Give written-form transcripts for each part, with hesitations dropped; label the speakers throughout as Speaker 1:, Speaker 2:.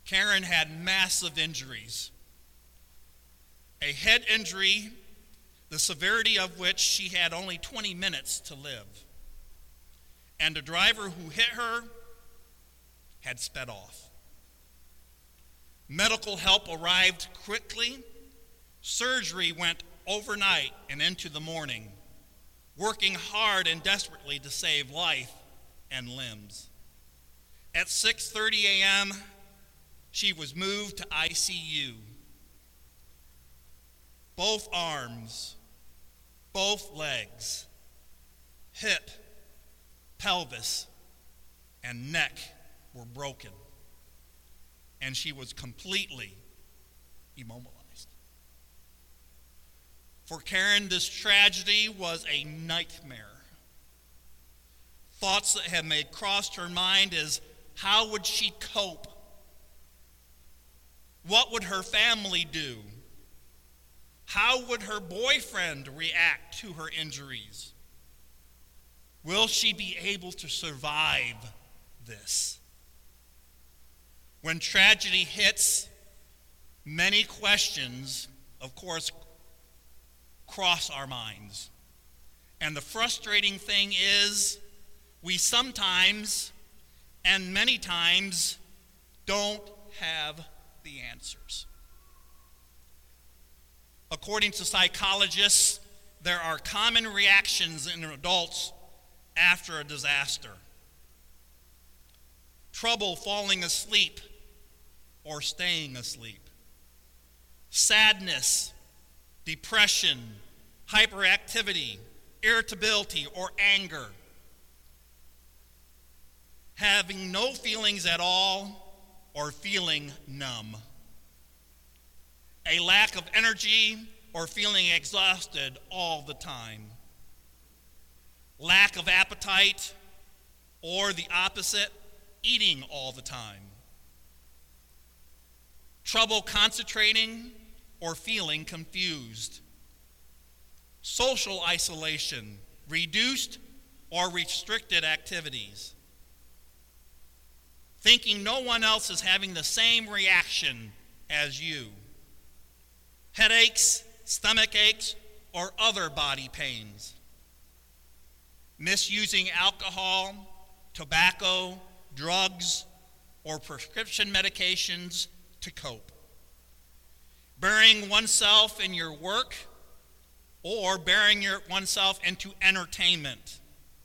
Speaker 1: Karen had massive injuries. A head injury, the severity of which she had only 20 minutes to live. And the driver who hit her had sped off. Medical help arrived quickly. Surgery went overnight and into the morning, working hard and desperately to save life and limbs. At 6:30 a.m., she was moved to ICU. Both arms, both legs, hip, pelvis, and neck were broken, and she was completely immobilized. For Karen, this tragedy was a nightmare. Thoughts that had crossed her mind is, how would she cope? What would her family do? How would her boyfriend react to her injuries? Will she be able to survive this? When tragedy hits, many questions, of course, cross our minds. And the frustrating thing is, we sometimes, and many times, don't have the answers. According to psychologists, there are common reactions in adults after a disaster. Trouble falling asleep or staying asleep. Sadness, depression, hyperactivity, irritability, or anger. Having no feelings at all or feeling numb. A lack of energy or feeling exhausted all the time. Lack of appetite, or the opposite, eating all the time. Trouble concentrating or feeling confused. Social isolation, reduced or restricted activities. Thinking no one else is having the same reaction as you. Headaches, stomach aches, or other body pains. Misusing alcohol, tobacco, drugs, or prescription medications to cope. Burying oneself in your work, or burying oneself into entertainment.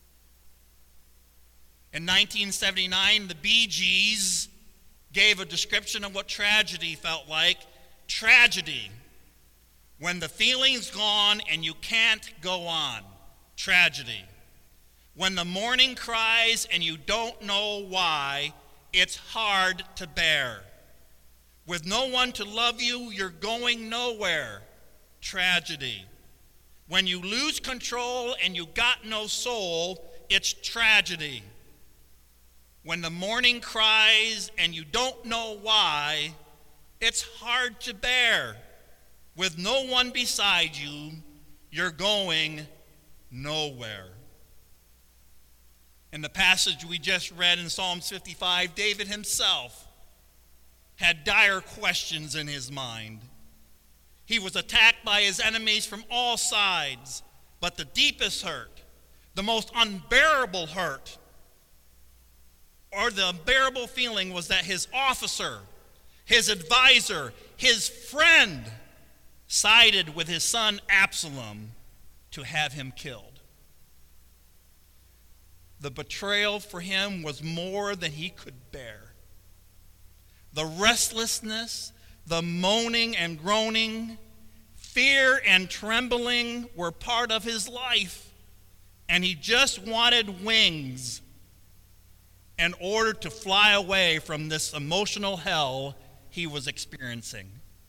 Speaker 1: In 1979, the Bee Gees gave a description of what tragedy felt like. Tragedy, when the feeling's gone and you can't go on. Tragedy. When the morning cries and you don't know why, it's hard to bear. With no one to love you, you're going nowhere. Tragedy. When you lose control and you got no soul, it's tragedy. When the morning cries and you don't know why, it's hard to bear. With no one beside you, you're going nowhere. In the passage we just read in Psalms 55, David himself had dire questions in his mind. He was attacked by his enemies from all sides, but the deepest hurt, the most unbearable hurt, or the unbearable feeling was that his officer, his advisor, his friend sided with his son Absalom to have him killed. The betrayal for him was more than he could bear. The restlessness, the moaning and groaning, fear and trembling were part of his life, and he just wanted wings in order to fly away from this emotional hell he was experiencing.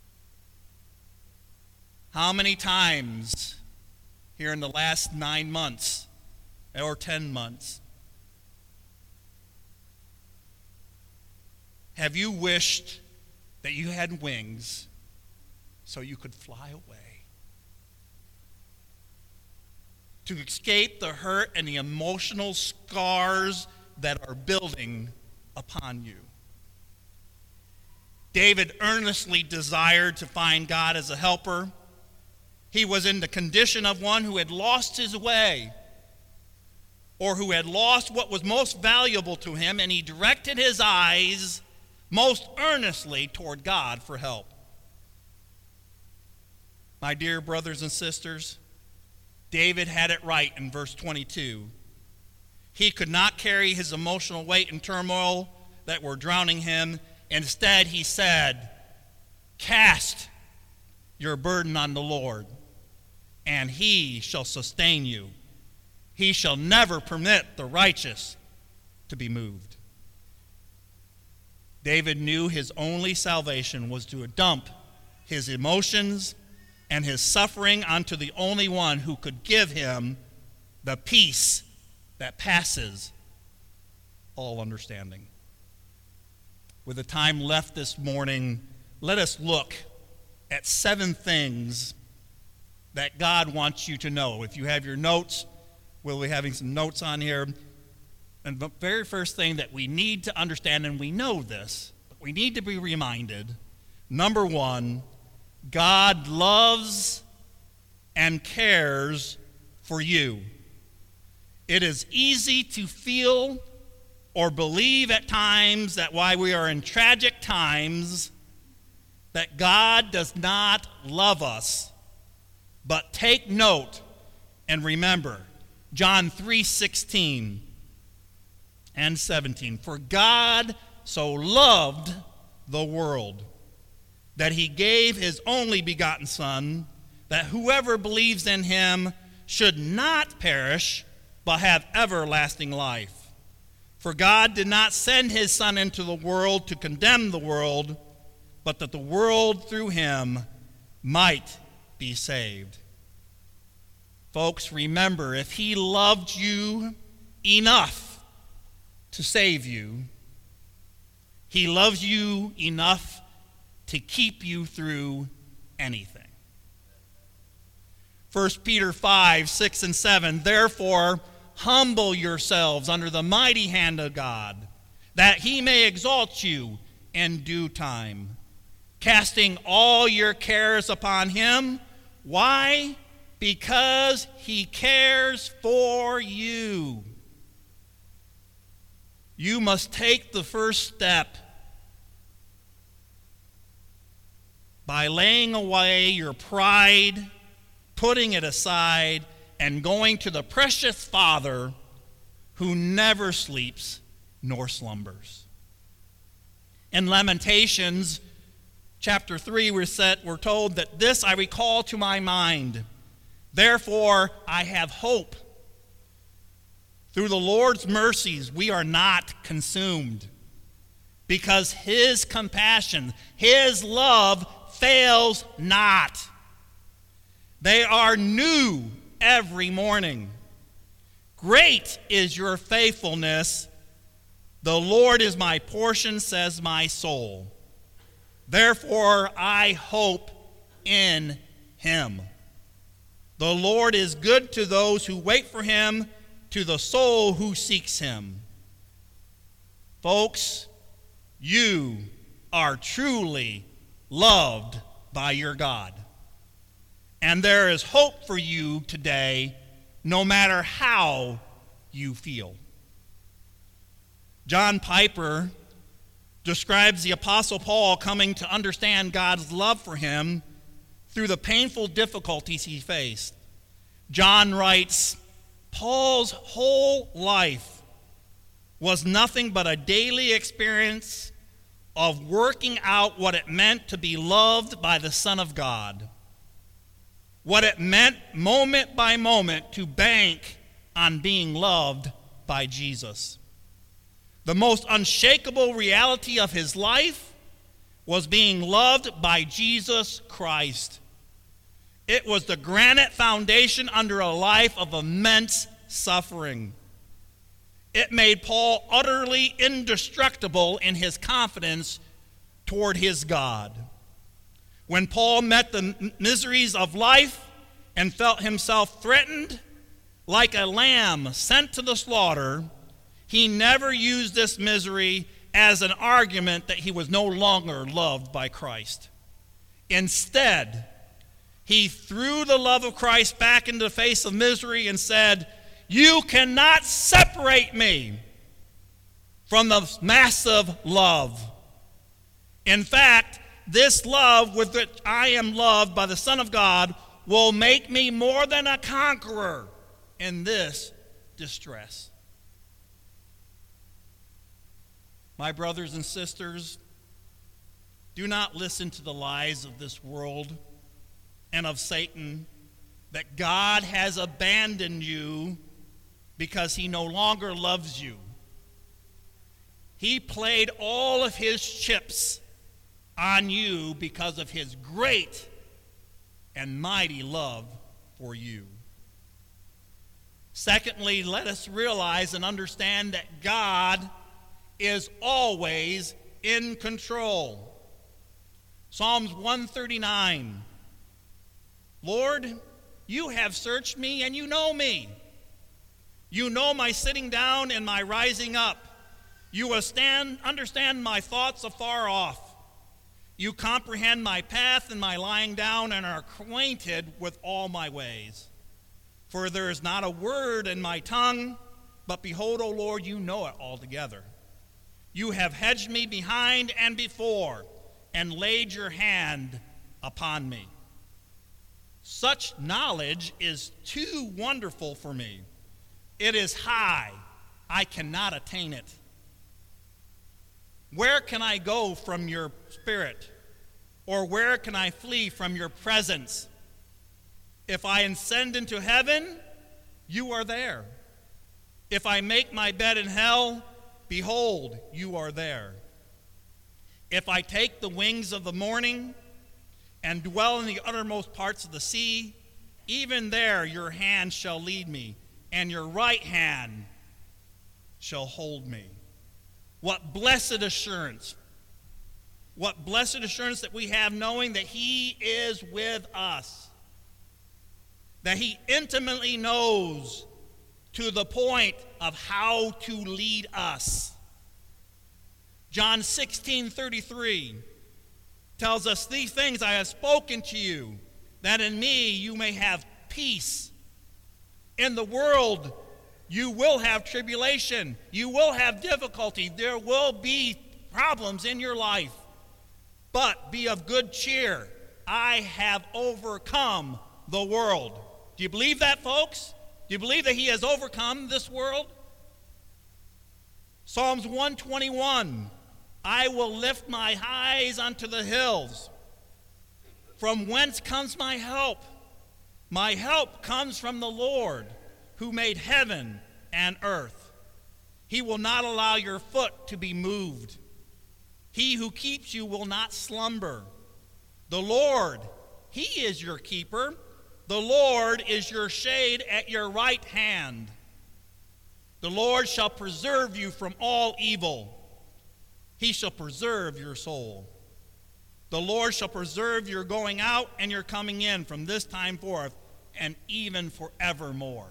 Speaker 1: How many times here in the last 9 months or 10 months have you wished that you had wings so you could fly away? To escape the hurt and the emotional scars that are building upon you. David earnestly desired to find God as a helper. He was in the condition of one who had lost his way, or who had lost what was most valuable to him, and he directed his eyes most earnestly toward God for help. My dear brothers and sisters, David had it right in verse 22. He could not carry his emotional weight and turmoil that were drowning him. Instead, he said, "Cast your burden on the Lord, and he shall sustain you. He shall never permit the righteous to be moved." David knew his only salvation was to dump his emotions and his suffering onto the only one who could give him the peace that passes all understanding. With the time left this morning, let us look at 7 things that God wants you to know. If you have your notes, we'll be having some notes on here. And the very first thing that we need to understand, and we know this, but we need to be reminded, number 1, God loves and cares for you. It is easy to feel or believe at times that while we are in tragic times, that God does not love us. But take note and remember John 3:16 and 17. For God so loved the world that he gave his only begotten Son, that whoever believes in him should not perish, but have everlasting life. For God did not send his Son into the world to condemn the world, but that the world through him might be saved. Folks, remember, if he loved you enough to save you, he loves you enough to keep you through anything. 1 Peter 5:6 and 7, therefore, humble yourselves under the mighty hand of God, that he may exalt you in due time, casting all your cares upon him. Why? Because he cares for you. You must take the first step by laying away your pride, putting it aside, and going to the precious Father who never sleeps nor slumbers. In Lamentations chapter 3, we're told that this I recall to my mind. Therefore, I have hope. Through the Lord's mercies, we are not consumed, because his compassion, his love fails not. They are new every morning. Great is your faithfulness. The Lord is my portion, says my soul. Therefore, I hope in him. The Lord is good to those who wait for him, to the soul who seeks him. Folks, you are truly loved by your God. And there is hope for you today, no matter how you feel. John Piper describes the Apostle Paul coming to understand God's love for him through the painful difficulties he faced. John writes, Paul's whole life was nothing but a daily experience of working out what it meant to be loved by the Son of God. What it meant moment by moment to bank on being loved by Jesus. The most unshakable reality of his life was being loved by Jesus Christ. It was the granite foundation under a life of immense suffering. It made Paul utterly indestructible in his confidence toward his God. When Paul met the miseries of life and felt himself threatened like a lamb sent to the slaughter, he never used this misery as an argument that he was no longer loved by Christ. Instead, he threw the love of Christ back into the face of misery and said, "You cannot separate me from the massive love. In fact, this love with which I am loved by the Son of God will make me more than a conqueror in this distress." My brothers and sisters, do not listen to the lies of this world and of Satan that God has abandoned you because he no longer loves you. He played all of his chips on you because of his great and mighty love for you. Secondly, let us realize and understand that God is always in control. Psalms 139, "Lord, you have searched me and you know me. You know my sitting down and my rising up. You understand my thoughts afar off. You comprehend my path and my lying down and are acquainted with all my ways. For there is not a word in my tongue, but behold, O Lord, you know it altogether. You have hedged me behind and before and laid your hand upon me." Such knowledge is too wonderful for me. It is high. I cannot attain it. Where can I go from your spirit? Or where can I flee from your presence? If I ascend into heaven, you are there. If I make my bed in hell, behold, you are there. If I take the wings of the morning and dwell in the uttermost parts of the sea, even there your hand shall lead me, and your right hand shall hold me. What blessed assurance! What blessed assurance that we have, knowing that he is with us, that he intimately knows to the point of how to lead us. John 16:33 tells us, "These things I have spoken to you, that in me you may have peace. In the world you will have tribulation, you will have difficulty, there will be problems in your life. But be of good cheer. I have overcome the world." Do you believe that, folks? Do you believe that he has overcome this world? Psalms 121, "I will lift my eyes unto the hills. From whence comes my help? My help comes from the Lord, who made heaven and earth. He will not allow your foot to be moved. He who keeps you will not slumber. The Lord, he is your keeper. The Lord is your shade at your right hand. The Lord shall preserve you from all evil. He shall preserve your soul. The Lord shall preserve your going out and your coming in from this time forth and even forevermore."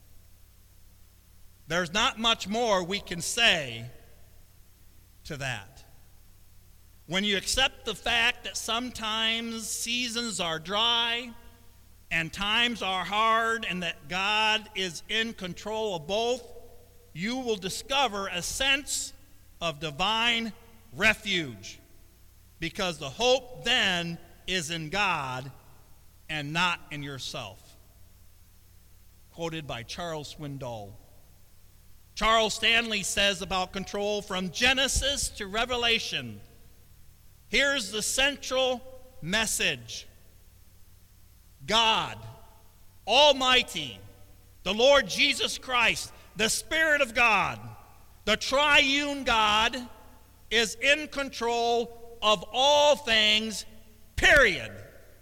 Speaker 1: There's not much more we can say to that. When you accept the fact that sometimes seasons are dry and times are hard and that God is in control of both, you will discover a sense of divine refuge, because the hope then is in God and not in yourself. Quoted by Charles Swindoll. Charles Stanley says about control, "From Genesis to Revelation, here's the central message. God, Almighty, the Lord Jesus Christ, the Spirit of God, the triune God, is in control of all things, period."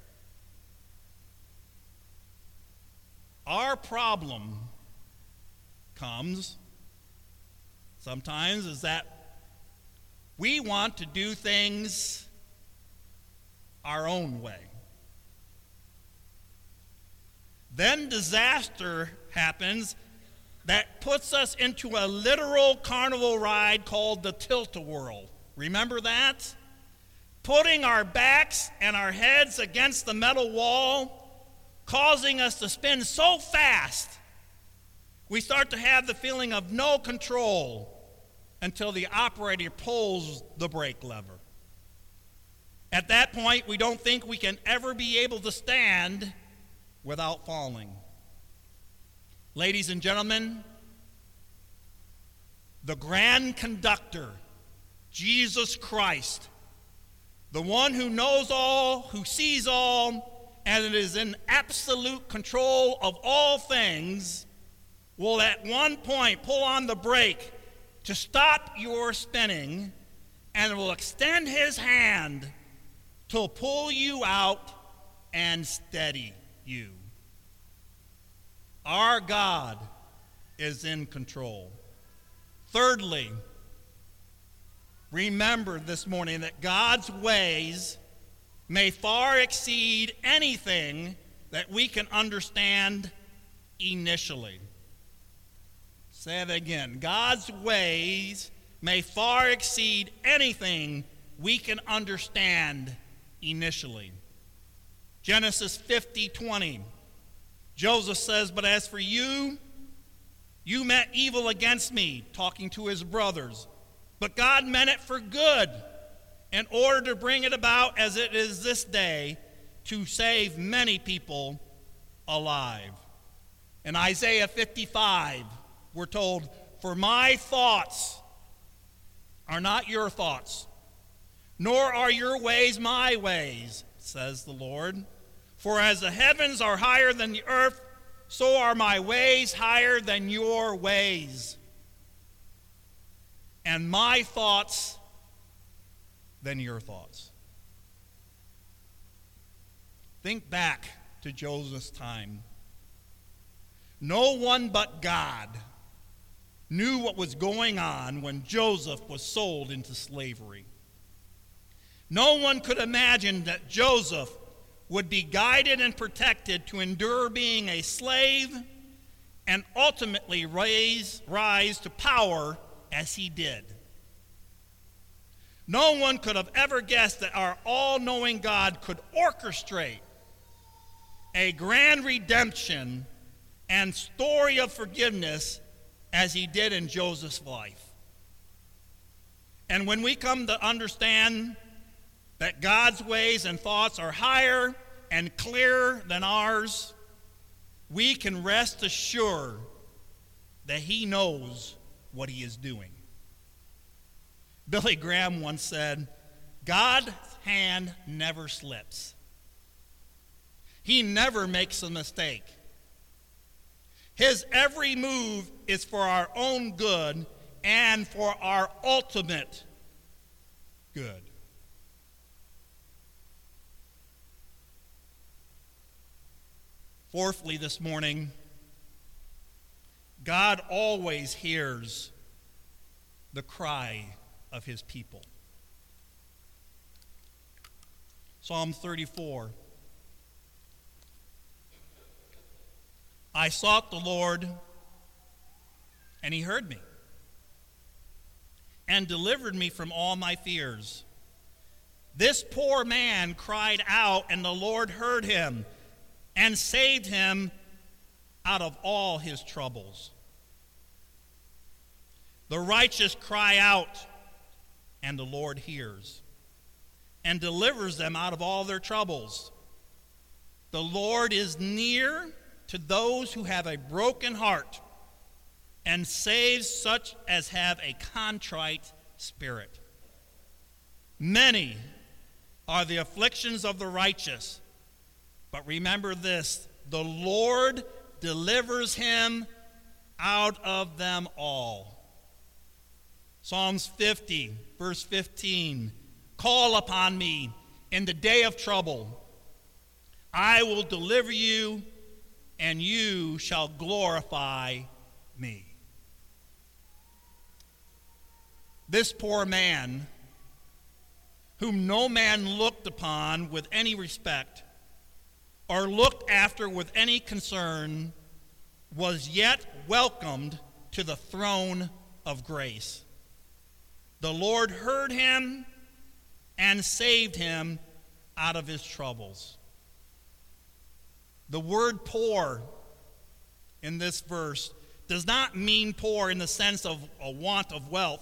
Speaker 1: Our problem comes sometimes is that we want to do things our own way. Then disaster happens that puts us into a literal carnival ride called the tilt-a-whirl. Remember that? Putting our backs and our heads against the metal wall, causing us to spin so fast, we start to have the feeling of no control until the operator pulls the brake lever. At that point, we don't think we can ever be able to stand without falling. Ladies and gentlemen, the grand conductor, Jesus Christ, the one who knows all, who sees all, and is in absolute control of all things, will at one point pull on the brake to stop your spinning, and will extend his hand to pull you out and steady you. Our God is in control. Thirdly, remember this morning that God's ways may far exceed anything that we can understand initially. Say that again. God's ways may far exceed anything we can understand initially. Genesis 50:20. Joseph says, "But as for you, you meant evil against me," talking to his brothers. "But God meant it for good, in order to bring it about as it is this day, to save many people alive." In Isaiah 55, we're told, "For my thoughts are not your thoughts, nor are your ways my ways, says the Lord. For as the heavens are higher than the earth, so are my ways higher than your ways, and my thoughts than your thoughts." Think back to Joseph's time. No one but God knew what was going on when Joseph was sold into slavery. No one could imagine that Joseph would be guided and protected to endure being a slave and ultimately rise to power as he did. No one could have ever guessed that our all-knowing God could orchestrate a grand redemption and story of forgiveness as he did in Joseph's life. And when we come to understand that God's ways and thoughts are higher and clearer than ours, we can rest assured that he knows what he is doing. Billy Graham once said, "God's hand never slips. He never makes a mistake. His every move is for our own good and for our ultimate good." Fourthly, this morning, God always hears the cry of his people. Psalm 34. "I sought the Lord, and he heard me, and delivered me from all my fears. This poor man cried out, and the Lord heard him, and saved him out of all his troubles. The righteous cry out, and the Lord hears, and delivers them out of all their troubles. The Lord is near to those who have a broken heart, and saves such as have a contrite spirit. Many are the afflictions of the righteous, but remember this, the Lord delivers him out of them all." Psalms 50, verse 15, "Call upon me in the day of trouble. I will deliver you, and you shall glorify me." This poor man, whom no man looked upon with any respect, or looked after with any concern, was yet welcomed to the throne of grace. The Lord heard him and saved him out of his troubles. The word poor in this verse does not mean poor in the sense of a want of wealth,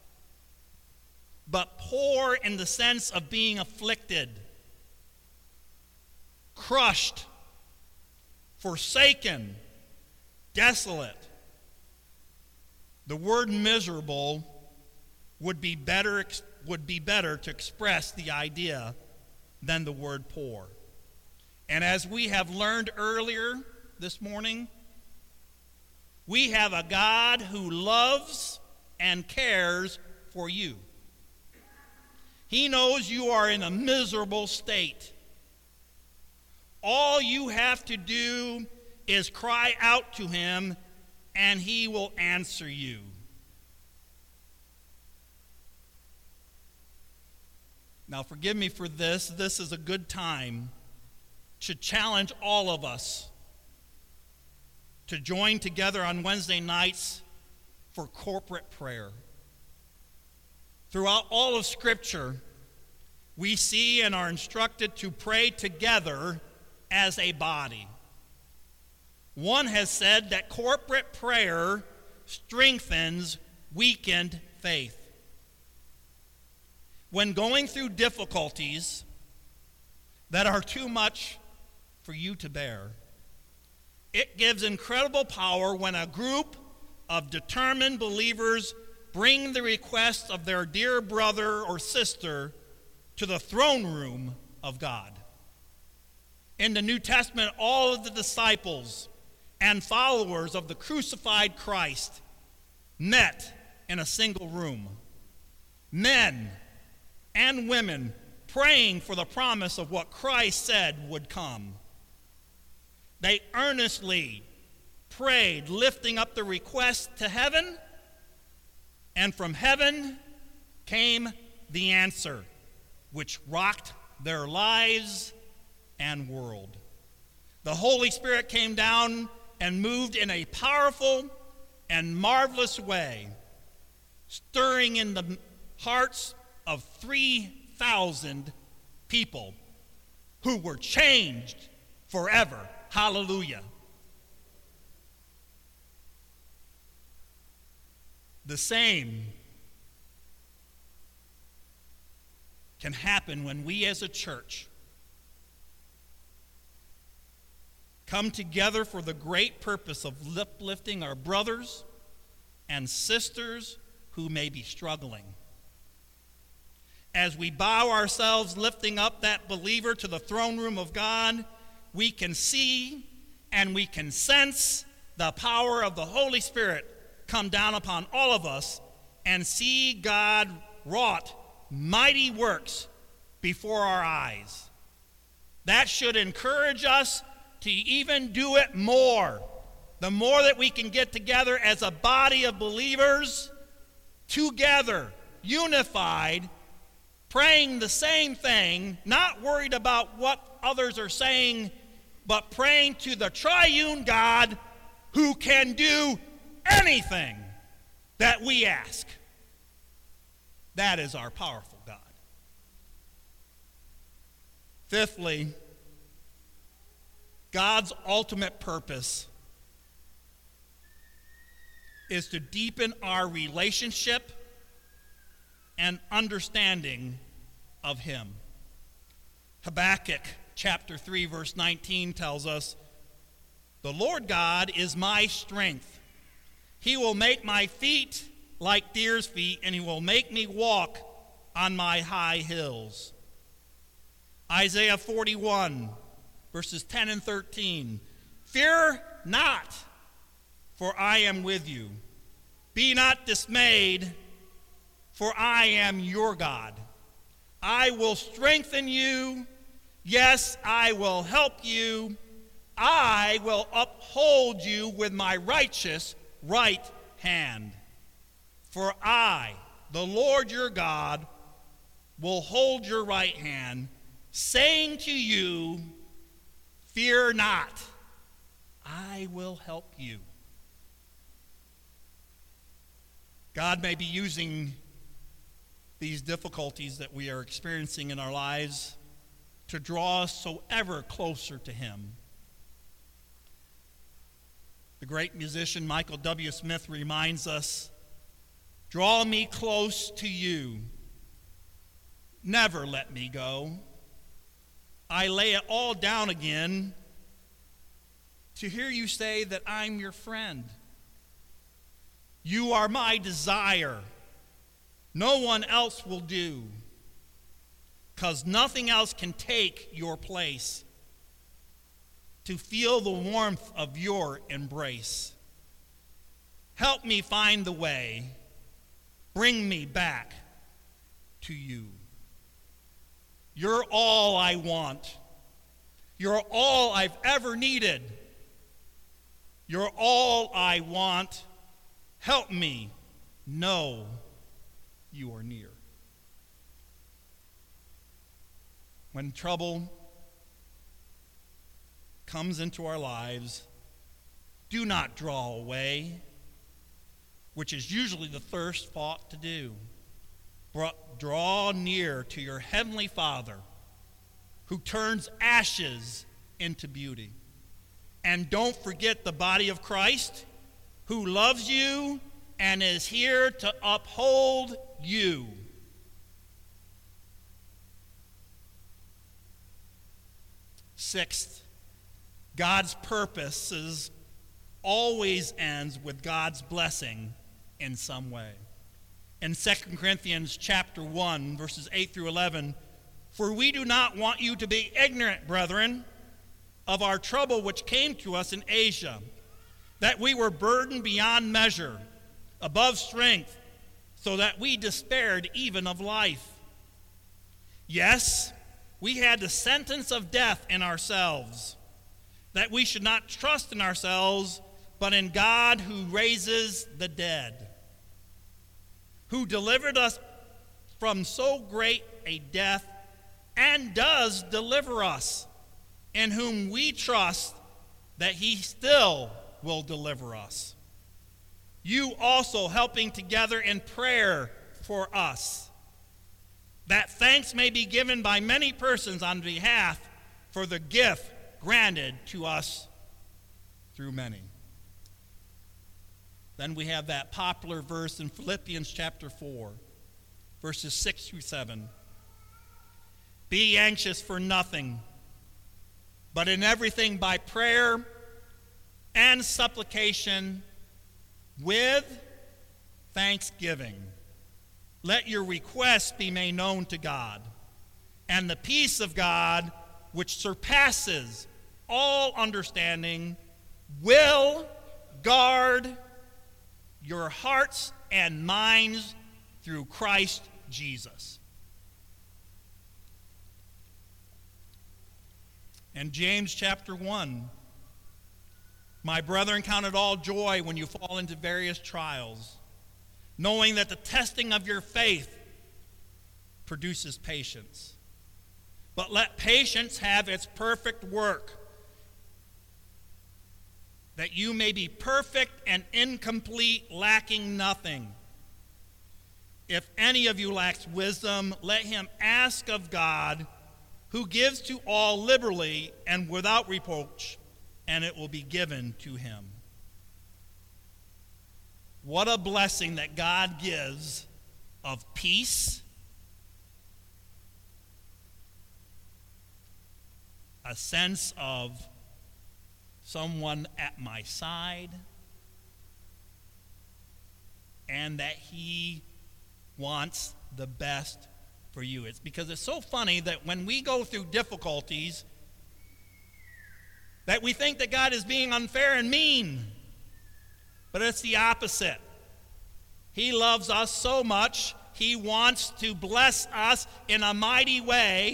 Speaker 1: but poor in the sense of being afflicted, crushed, forsaken, desolate. The word miserable would be better to express the idea than the word poor. And as we have learned earlier this morning, we have a God who loves and cares for you. He knows you are in a miserable state. All you have to do is cry out to him, and he will answer you. Now, forgive me for this. This is a good time to challenge all of us to join together on Wednesday nights for corporate prayer. Throughout all of Scripture, we see and are instructed to pray together as a body. One has said that corporate prayer strengthens weakened faith. When going through difficulties that are too much for you to bear, it gives incredible power when a group of determined believers bring the requests of their dear brother or sister to the throne room of God. In the New Testament, all of the disciples and followers of the crucified Christ met in a single room. Men and women praying for the promise of what Christ said would come. They earnestly prayed, lifting up the request to heaven, and from heaven came the answer, which rocked their lives and world. The Holy Spirit came down and moved in a powerful and marvelous way, stirring in the hearts of 3,000 people who were changed forever. Hallelujah. The same can happen when we as a church come together for the great purpose of uplifting our brothers and sisters who may be struggling. As we bow ourselves, lifting up that believer to the throne room of God, we can see and we can sense the power of the Holy Spirit come down upon all of us and see God wrought mighty works before our eyes. That should encourage us to even do it more. The more that we can get together as a body of believers, together, unified, praying the same thing, not worried about what others are saying, but praying to the triune God who can do anything that we ask. That is our powerful God. Fifthly, God's ultimate purpose is to deepen our relationship and understanding of him. Habakkuk chapter 3 verse 19 tells us, "The Lord God is my strength. He will make my feet like deer's feet, and he will make me walk on my high hills." Isaiah 41 verses 10 and 13, "Fear not, for I am with you. Be not dismayed, for I am your God. I will strengthen you. Yes, I will help you. I will uphold you with my righteous right hand. For I, the Lord your God, will hold your right hand, saying to you, fear not, I will help you. God may be using these difficulties that we are experiencing in our lives to draw us so ever closer to him. The great musician Michael W. Smith reminds us, "Draw me close to you. Never let me go. I lay it all down again to hear you say that I'm your friend. You are my desire. No one else will do, 'cause nothing else can take your place. To feel the warmth of your embrace. Help me find the way. Bring me back to you. You're all I want. You're all I've ever needed. You're all I want. Help me know you are near." When trouble comes into our lives, do not draw away, which is usually the first thought to do. Draw near to your heavenly Father, who turns ashes into beauty. And don't forget the body of Christ, who loves you and is here to uphold you. Sixth, God's purposes always ends with God's blessing in some way. In 2 Corinthians chapter 1, verses 8 through 11, "For we do not want you to be ignorant, brethren, of our trouble which came to us in Asia, that we were burdened beyond measure, above strength, so that we despaired even of life. Yes, we had the sentence of death in ourselves, that we should not trust in ourselves, but in God who raises the dead, who delivered us from so great a death and does deliver us, in whom we trust that he still will deliver us. You also helping together in prayer for us, that thanks may be given by many persons on behalf for the gift granted to us through many." Then we have that popular verse in Philippians chapter 4, verses 6 through 7. "Be anxious for nothing, but in everything by prayer and supplication with thanksgiving. Let your requests be made known to God, and the peace of God, which surpasses all understanding, will guard your hearts and minds through Christ Jesus." In James chapter 1, "My brethren, count it all joy when you fall into various trials, knowing that the testing of your faith produces patience. But let patience have its perfect work, that you may be perfect and incomplete, lacking nothing. If any of you lacks wisdom, let him ask of God, who gives to all liberally and without reproach, and it will be given to him." What a blessing that God gives of peace, a sense of someone at my side, and that he wants the best for you. It's because it's so funny that when we go through difficulties, that we think that God is being unfair and mean. But it's the opposite. He loves us so much, he wants to bless us in a mighty way.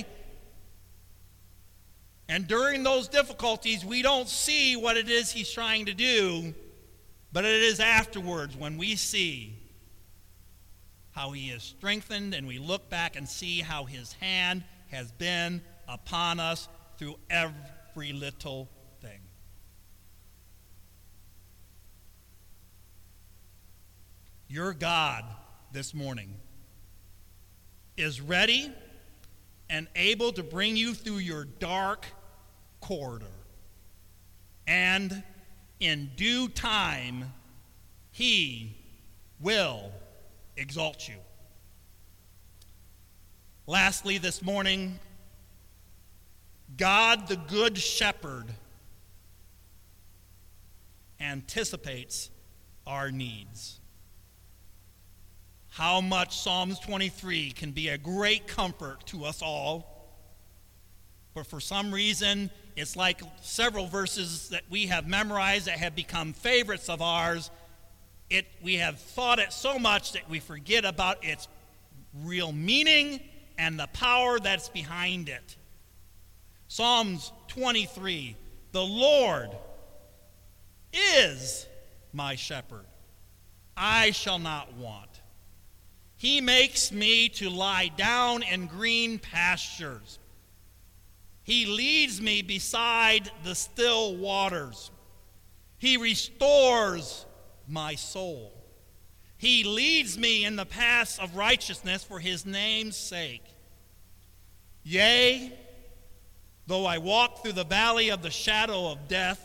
Speaker 1: And during those difficulties, we don't see what it is he's trying to do, but it is afterwards when we see how he is strengthened and we look back and see how his hand has been upon us through every little thing. Your God this morning is ready and able to bring you through your dark corridor. And in due time, he will exalt you. Lastly, this morning, God the Good Shepherd anticipates our needs. How much Psalms 23 can be a great comfort to us all, but for some reason, it's like several verses that we have memorized that have become favorites of ours. We have thought it so much that we forget about its real meaning and the power that's behind it. Psalms 23, the Lord is my shepherd. I shall not want. He makes me to lie down in green pastures. He leads me beside the still waters. He restores my soul. He leads me in the paths of righteousness for his name's sake. Yea, though I walk through the valley of the shadow of death,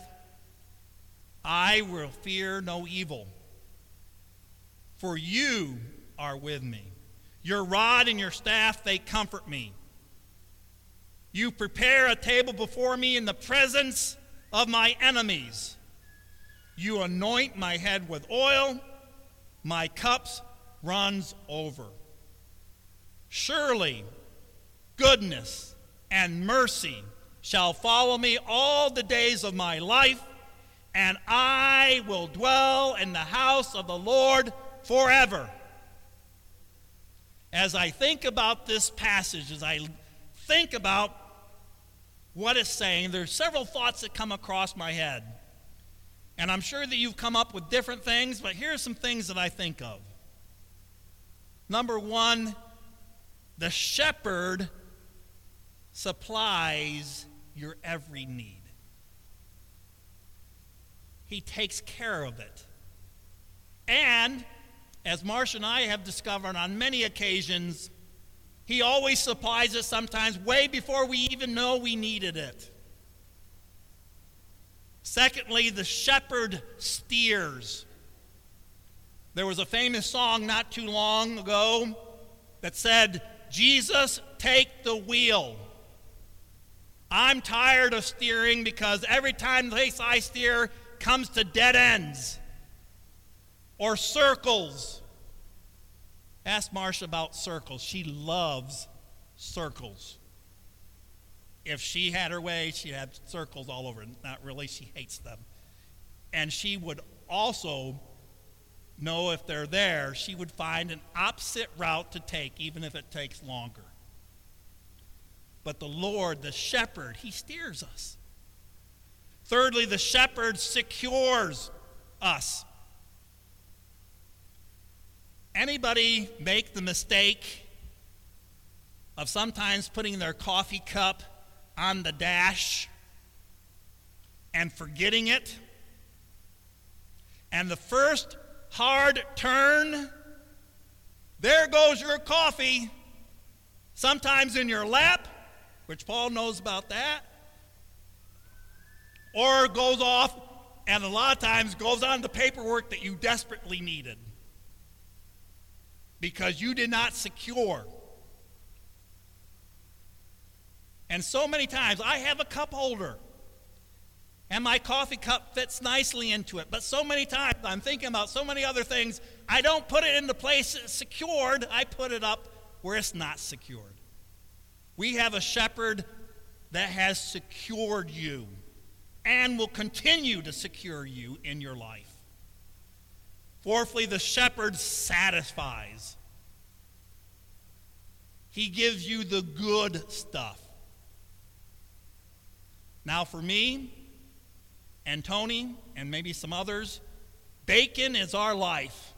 Speaker 1: I will fear no evil, for you are with me. Your rod and your staff, they comfort me. You prepare a table before me in the presence of my enemies. You anoint my head with oil, my cups runs over. Surely goodness and mercy shall follow me all the days of my life, and I will dwell in the house of the Lord forever. As I think about this passage, as I think about what it's saying, there's several thoughts that come across my head. And I'm sure that you've come up with different things, but here are some things that I think of. Number one, the shepherd supplies your every need. He takes care of it. And, as Marcia and I have discovered on many occasions, he always supplies us sometimes way before we even know we needed it. Secondly, the shepherd steers. There was a famous song not too long ago that said, "Jesus, take the wheel." I'm tired of steering because every time the place I steer comes to dead ends or circles. Ask Marcia about circles. She loves circles. If she had her way, she'd have circles all over. Not really, she hates them. And she would also know if they're there, she would find an opposite route to take, even if it takes longer. But the Lord, the shepherd, he steers us. Thirdly, the shepherd secures us. Anybody make the mistake of sometimes putting their coffee cup on the dash and forgetting it? And the first hard turn, there goes your coffee, sometimes in your lap, which Paul knows about that, or goes off and a lot of times goes on the paperwork that you desperately needed because you did not secure. And so many times, I have a cup holder, and my coffee cup fits nicely into it. But so many times, I'm thinking about so many other things, I don't put it in the place it's secured, I put it up where it's not secured. We have a shepherd that has secured you and will continue to secure you in your life. Fourthly, the shepherd satisfies. He gives you the good stuff. Now for me and Tony and maybe some others, bacon is our life.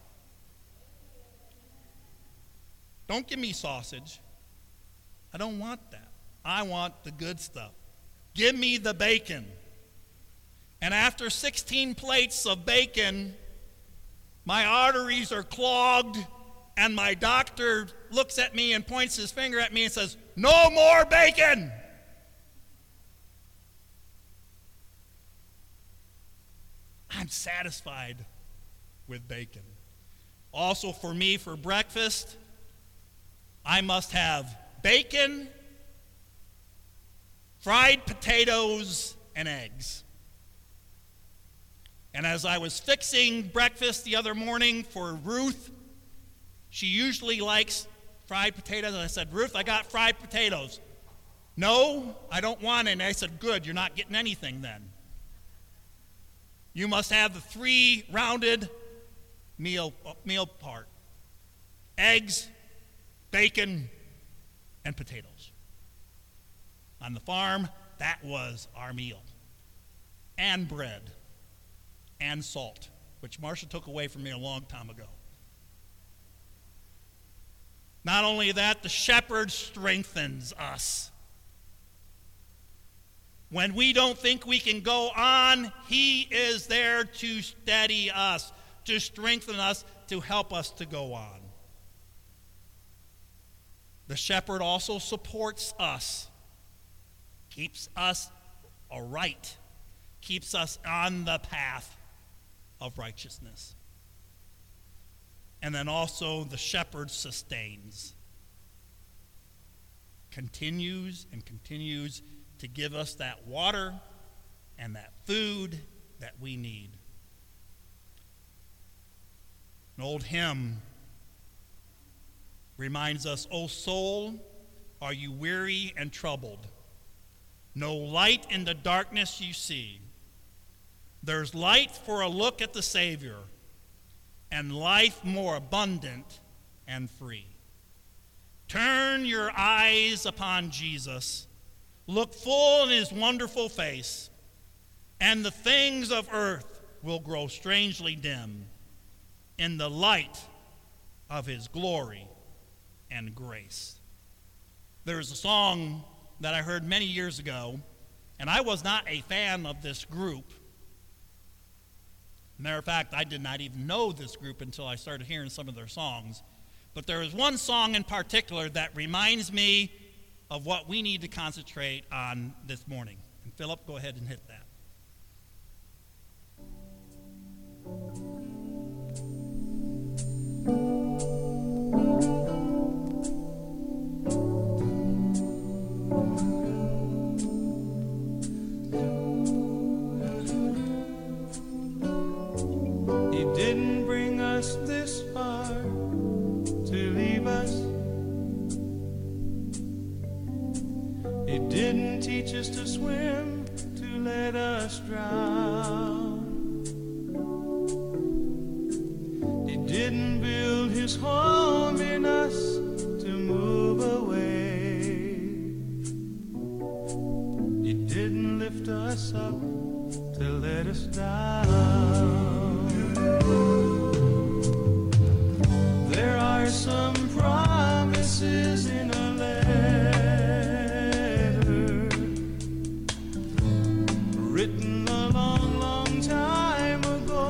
Speaker 1: Don't give me sausage. I don't want that. I want the good stuff. Give me the bacon. And after 16 plates of bacon, My arteries are clogged, and my doctor looks at me and points his finger at me and says, "No more bacon." I'm satisfied with bacon. Also for me, for breakfast, I must have bacon, fried potatoes, and eggs. And as I was fixing breakfast the other morning for Ruth, she usually likes fried potatoes. And I said, "Ruth, I got fried potatoes." "No, I don't want any." I said, "Good, you're not getting anything then. You must have the 3 rounded meal part. Eggs, bacon, and potatoes. On the farm, that was our meal. And bread. And salt, which Marcia took away from me a long time ago. Not only that, the shepherd strengthens us. When we don't think we can go on, he is there to steady us, to strengthen us, to help us to go on. The shepherd also supports us, keeps us aright, keeps us on the path of righteousness. And then also the shepherd sustains, continues and continues to give us that water and that food that we need. An old hymn reminds us, "O soul, are you weary and troubled? No light in the darkness you see. There's light for a look at the Savior, and life more abundant and free. Turn your eyes upon Jesus, look full in his wonderful face, and the things of earth will grow strangely dim in the light of his glory and grace." There's a song that I heard many years ago, and I was not a fan of this group. Matter of fact, I did not even know this group until I started hearing some of their songs. But there is one song in particular that reminds me of what we need to concentrate on this morning. And Philip, go ahead and hit that.
Speaker 2: He didn't bring us this far to leave us. He didn't teach us to swim to let us drown. He didn't build his home in us to move away. He didn't lift us up to let us down. There are some promises in a letter written a long, long time ago.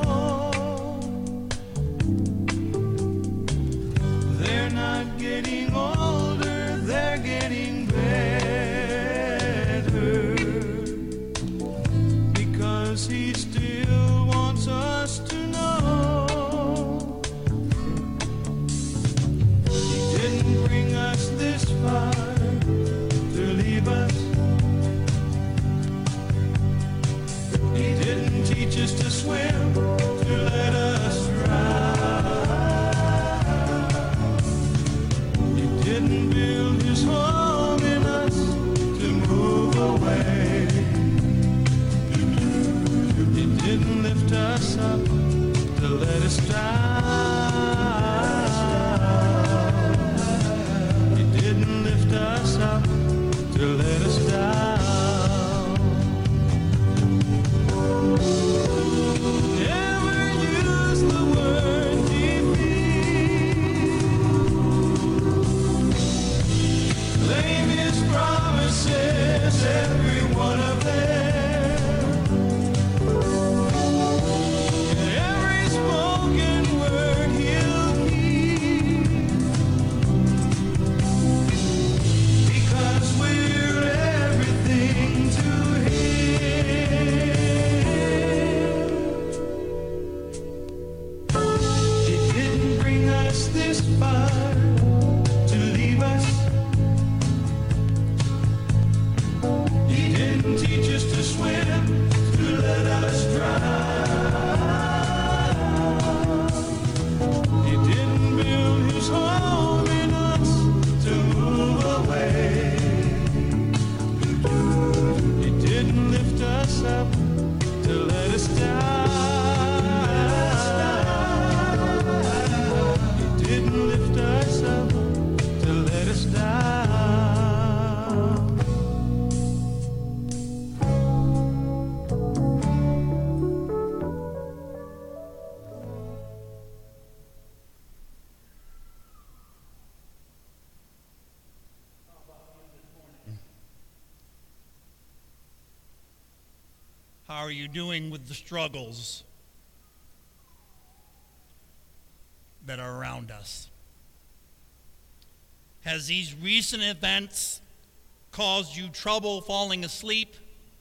Speaker 2: They're not getting older, they're getting better, because he still wants us to know. He didn't bring us this far to leave us. He didn't teach us to swim to let us drown. He didn't build his home in us to move away. He didn't lift us up to let us down. He didn't lift us up to let us down. Never use the word defeat. Claim his promises, every one of them. Every spoken word didn't teach us to swim, to let us drown. He didn't build his home in us to move away. He didn't lift us up to let us down. He didn't lift us up to let us down.
Speaker 1: How are you doing with the struggles that are around us? Has these recent events caused you trouble falling asleep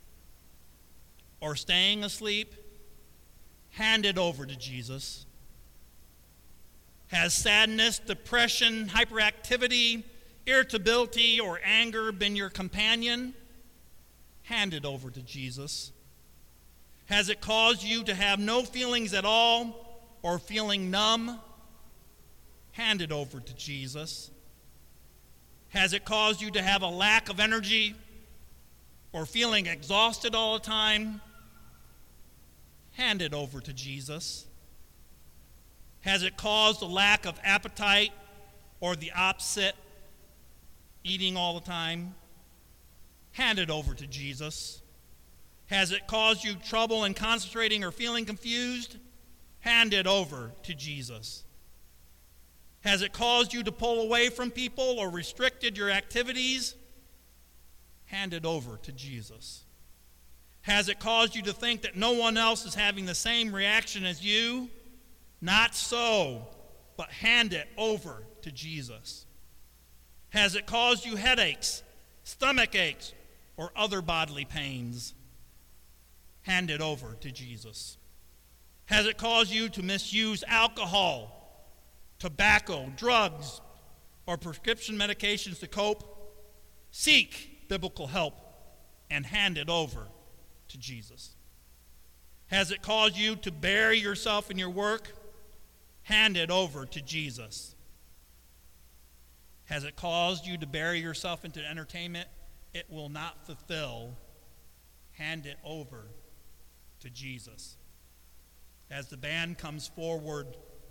Speaker 1: or staying asleep? Hand it over to Jesus. Has sadness, depression, hyperactivity, irritability, or anger been your companion? Hand it over to Jesus. Has it caused you to have no feelings at all or feeling numb? Hand it over to Jesus. Has it caused you to have a lack of energy or feeling exhausted all the time? Hand it over to Jesus. Has it caused a lack of appetite or the opposite, eating all the time? Hand it over to Jesus. Has it caused you trouble in concentrating or feeling confused? Hand it over to Jesus. Has it caused you to pull away from people or restricted your activities? Hand it over to Jesus. Has it caused you to think that no one else is having the same reaction as you? Not so, but hand it over to Jesus. Has it caused you headaches, stomach aches, or other bodily pains? Hand it over to Jesus. Has it caused you to misuse alcohol, tobacco, drugs, or prescription medications to cope? Seek biblical help and hand it over to Jesus. Has it caused you to bury yourself in your work? Hand it over to Jesus. Has it caused you to bury yourself into entertainment it will not fulfill? Hand it over to Jesus. As the band comes forward,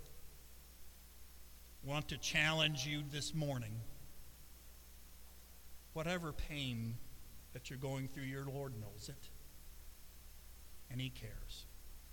Speaker 1: I want to challenge you this morning. Whatever pain that you're going through, your Lord knows it, and He cares.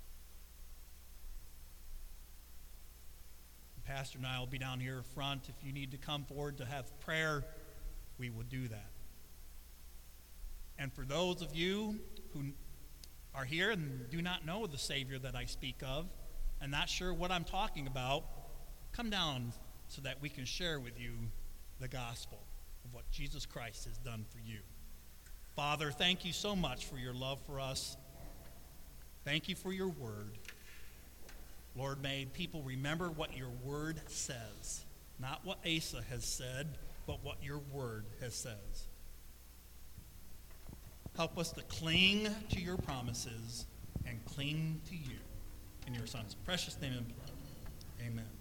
Speaker 1: Pastor and I will be down here front. If you need to come forward to have prayer, we will do that. And for those of you who are here and do not know the Savior that I speak of and not sure what I'm talking about, come down so that we can share with you the gospel of what Jesus Christ has done for you. Father, thank you so much for your love for us. Thank you for your word. Lord, may people remember what your word says, not what Asa has said, but what your word has says. Help us to cling to your promises and cling to you. In your Son's precious name and blood. Amen.